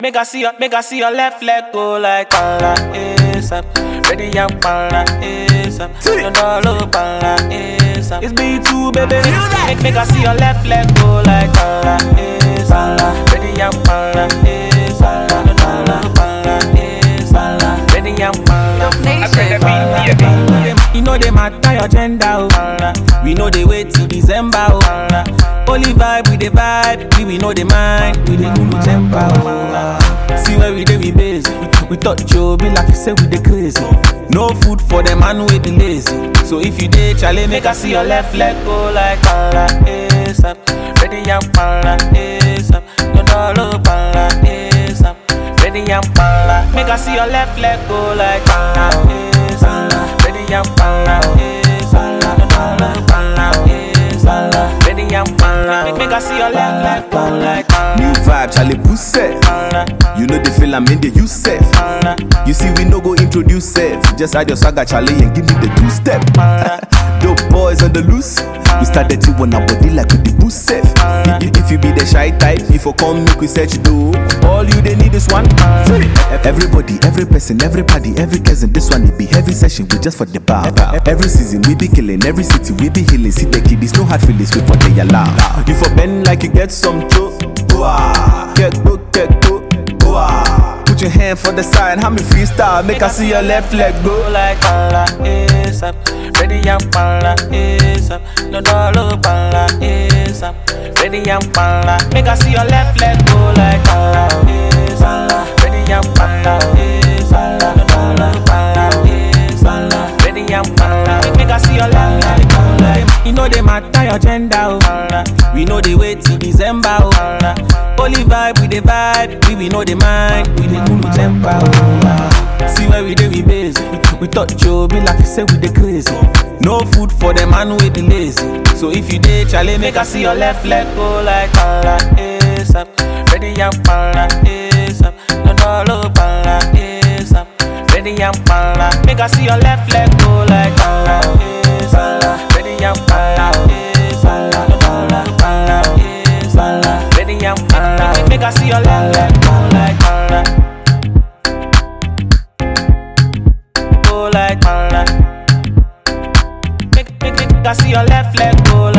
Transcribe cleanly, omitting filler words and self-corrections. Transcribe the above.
Make I see your left leg go like pala ASAP. Ready and pala ASAP. You know pala ASAP. It's B2 baby. Make I see your left leg go like pala ASAP. Ready and pala ASAP. You know pala ASAP. Ready and pala. You know they matter your gender, oh. We know they wait till December, oh. Only vibe with the vibe, we know the mind, we the cool temper, oh. See where we busy. We thought Joe be like you said we the crazy. No food for the man with the lazy. So if you did, Charlie, make I see your left leg go like pala ASAP. Ready and pala ASAP. No dollar pala ASAP. Ready and pala. Make I see your left leg go like pala ASAP. Ready and pala ASAP. No dollar pala ASAP. Ready and pala. Make I see your left leg go like pala. New vibe, Charlie Puset. You know the feel I'm in the use safe. You see we no go introduce safe. Just add your swagger, Charlie, and give me the two-step. Dope boys on the loose. We started to on our body like with the boost safe. If you be the shy type, if you come make we search do. All you they need is one. Everybody, every person, everybody, every cousin. This one it be heavy session, we just for the bar. Every season we be killing, every city we be healing. See the kiddies, no hard feelings, we for the allow. You for bend like you get some joke. Get go. Put your hand for the side, how me freestyle, make I see your left leg go like pala ASAP. Ready and pala ASAP. No dollar pala ASAP. Ready and pala. Make I see your left leg go like pala ASAP. Ready and pala ASAP. No dollar pala ASAP. Ready and pala. Make I see your left leg go like. You know they matter your gender, oh. We know they wait till December, oh. Only vibe with the vibe, we know the mind, we the cool temper, oh. See where we busy. We thought Joe be like you said we the crazy. No food for the man with the lazy. So if you did, Charlie, make I see your left leg go like pala ASAP. Ready and pala ASAP. No dollar pala ASAP. Ready and pala. Make I see your left leg go like pala ASAP. Ready and pala ASAP. No dollar pala ASAP. Ready and pala. Make I see your left leg go like pala. Go like pala. Make I see your left leg go